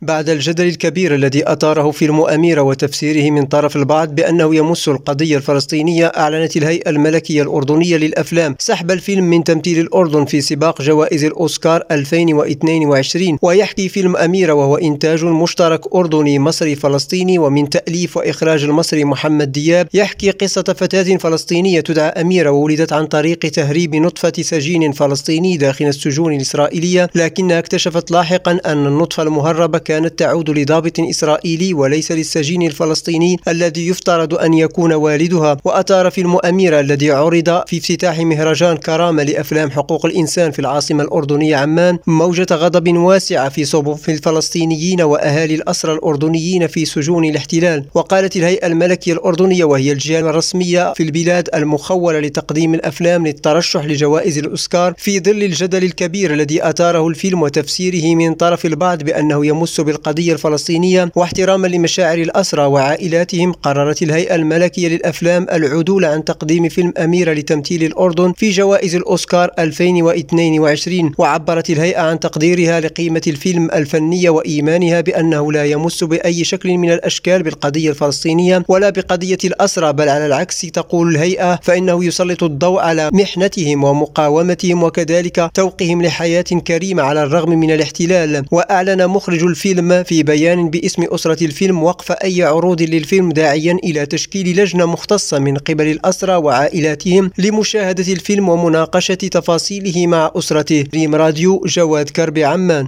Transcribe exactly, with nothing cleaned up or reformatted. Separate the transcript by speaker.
Speaker 1: بعد الجدل الكبير الذي أثاره فيلم أميرة وتفسيره من طرف البعض بأنه يمس القضية الفلسطينية، أعلنت الهيئة الملكية الأردنية للأفلام سحب الفيلم من تمثيل الأردن في سباق جوائز الأوسكار ألفين واثنين وعشرين. ويحكي فيلم أميرة، وهو إنتاج مشترك أردني مصري فلسطيني ومن تأليف وإخراج المصري محمد دياب، يحكي قصة فتاة فلسطينية تدعى أميرة، وولدت عن طريق تهريب نطفة سجين فلسطيني داخل السجون الإسرائيلية، لكنها اكتشفت لاحقا أن النطفة المهربة كانت تعود لضابط إسرائيلي وليس للسجين الفلسطيني الذي يفترض أن يكون والدها. وأثار فيلم أميرة الذي عرض في افتتاح مهرجان كرامة لأفلام حقوق الإنسان في العاصمة الأردنية عمان موجة غضب واسعة في صفوف الفلسطينيين وأهالي الأسرى الأردنيين في سجون الاحتلال. وقالت الهيئة الملكية الأردنية، وهي الجهة الرسمية في البلاد المخولة لتقديم الأفلام للترشح لجوائز الأوسكار، في ظل الجدل الكبير الذي أثاره الفيلم وتفسيره من طرف البعض بأنه يمس بالقضية الفلسطينية واحتراما لمشاعر الأسرى وعائلاتهم، قررت الهيئة الملكية للأفلام العدول عن تقديم فيلم أميرة لتمثيل الأردن في جوائز الأوسكار ألفين واثنين وعشرين. وعبرت الهيئة عن تقديرها لقيمة الفيلم الفنية وإيمانها بأنه لا يمس بأي شكل من الأشكال بالقضية الفلسطينية ولا بقضية الأسرى، بل على العكس تقول الهيئة فإنه يسلط الضوء على محنتهم ومقاومتهم وكذلك توقيهم لحياة كريمة على الرغم من الاحتلال. وأعلن مخرج الفيلم في بيان باسم أسرة الفيلم وقف أي عروض للفيلم، داعيا إلى تشكيل لجنة مختصة من قبل الأسرى وعائلاتهم لمشاهدة الفيلم ومناقشة تفاصيله مع أسرته. ريم راديو، جواد كربي، عمان.